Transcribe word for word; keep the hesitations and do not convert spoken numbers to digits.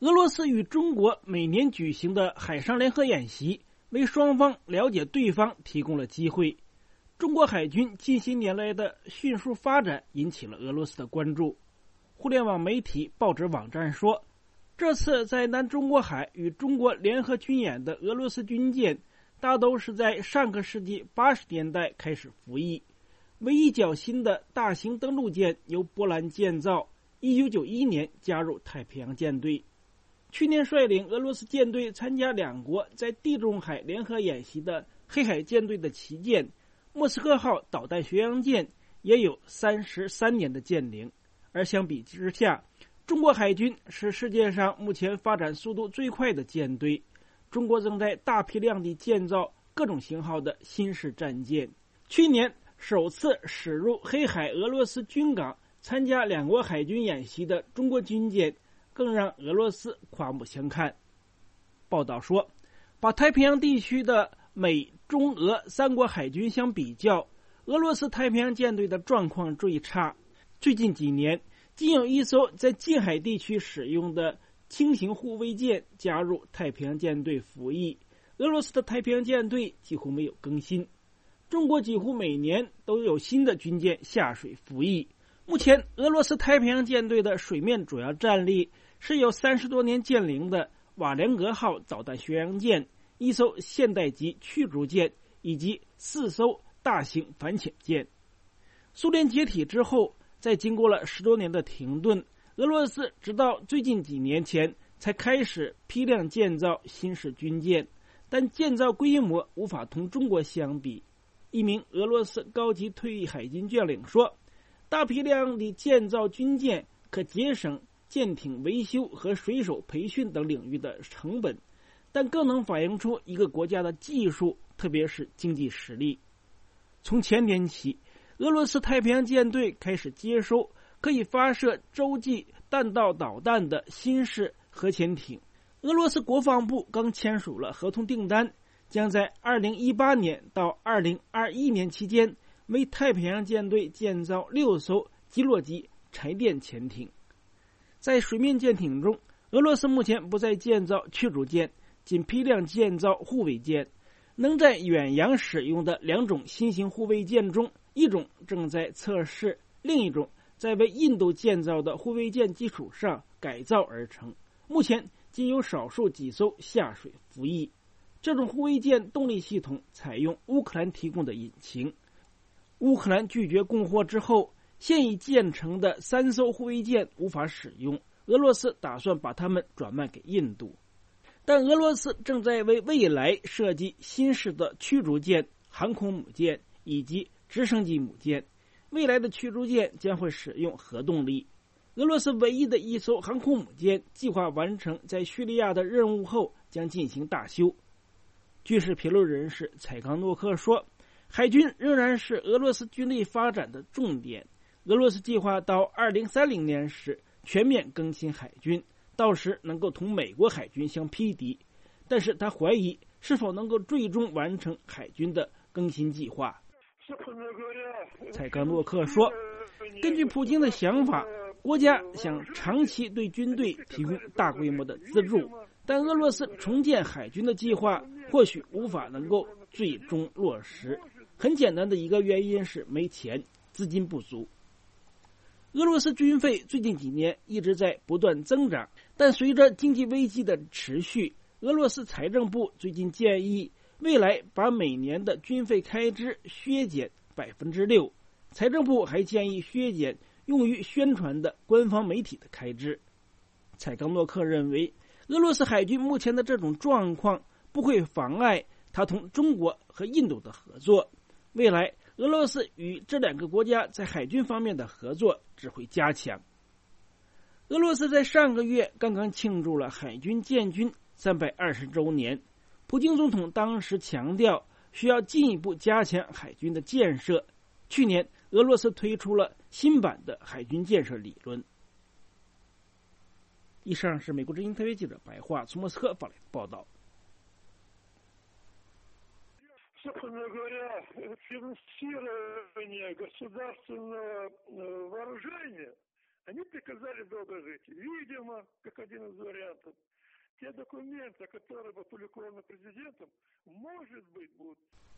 俄罗斯与中国每年举行的海上联合演习，为双方了解对方提供了机会。中国海军近些年来的迅速发展引起了俄罗斯的关注。互联网媒体、报纸网站说，这次在南中国海与中国联合军演的俄罗斯军舰，大都是在上个世纪八十年代开始服役。唯一较新的大型登陆舰由波兰建造，一九九一年加入太平洋舰队。去年率领俄罗斯舰队参加两国在地中海联合演习的黑海舰队的旗舰莫斯科号导弹巡洋舰也有三十三年的舰龄，而相比之下，中国海军是世界上目前发展速度最快的舰队。中国正在大批量地建造各种型号的新式战舰。去年首次驶入黑海俄罗斯军港参加两国海军演习的中国军舰，更让俄罗斯刮目相看。报道说，把太平洋地区的美、中、俄三国海军相比较，俄罗斯太平洋舰队的状况最差。最近几年，仅有一艘在近海地区使用的轻型护卫舰加入太平洋舰队服役，俄罗斯的太平洋舰队几乎没有更新。中国几乎每年都有新的军舰下水服役。目前，俄罗斯太平洋舰队的水面主要战力是有三十多年舰龄的瓦良格号导弹巡洋舰、一艘现代级驱逐舰以及四艘大型反潜舰。苏联解体之后，在经过了十多年的停顿，俄罗斯直到最近几年前才开始批量建造新式军舰，但建造规模无法同中国相比。一名俄罗斯高级退役海军将领说，大批量地建造军舰可节省舰艇维修和水手培训等领域的成本，但更能反映出一个国家的技术，特别是经济实力。从前年起，俄罗斯太平洋舰队开始接收可以发射洲际弹道导弹的新式核潜艇。俄罗斯国防部刚签署了合同订单，将在二零一八年到二零二一年期间为太平洋舰队建造六艘基洛级柴电潜艇。在水面舰艇中，俄罗斯目前不再建造驱逐舰，仅批量建造护卫舰。能在远洋使用的两种新型护卫舰中，一种正在测试，另一种在为印度建造的护卫舰基础上改造而成。目前仅有少数几艘下水服役。这种护卫舰动力系统采用乌克兰提供的引擎。乌克兰拒绝供货之后，现已建成的三艘护卫舰无法使用，俄罗斯打算把它们转卖给印度。但俄罗斯正在为未来设计新式的驱逐舰、航空母舰以及直升机母舰。未来的驱逐舰将会使用核动力。俄罗斯唯一的一艘航空母舰计划完成在叙利亚的任务后将进行大修。军事评论人士采冈诺克说，海军仍然是俄罗斯军力发展的重点。俄罗斯计划到二零三零年时全面更新海军，到时能够同美国海军相匹敌，但是他怀疑是否能够最终完成海军的更新计划。采冈诺克说，根据普京的想法，国家想长期对军队提供大规模的资助，但俄罗斯重建海军的计划或许无法能够最终落实。很简单的一个原因是没钱，资金不足。俄罗斯军费最近几年一直在不断增长，但随着经济危机的持续，俄罗斯财政部最近建议未来把每年的军费开支削减百分之六。财政部还建议削减用于宣传的官方媒体的开支。采冈诺克认为，俄罗斯海军目前的这种状况不会妨碍他同中国和印度的合作。未来，俄罗斯与这两个国家在海军方面的合作只会加强。俄罗斯在上个月刚刚庆祝了海军建军三百二十周年。普京总统当时强调需要进一步加强海军的建设。去年，俄罗斯推出了新版的海军建设理论。以上是美国之音特约记者白桦从莫斯科发来的报道。 Собственно говоря, финансирование государственного вооружения Они приказали долго жить. Видимо, как один из вариантов, те документы, которые опубликованы президентом, может быть, будут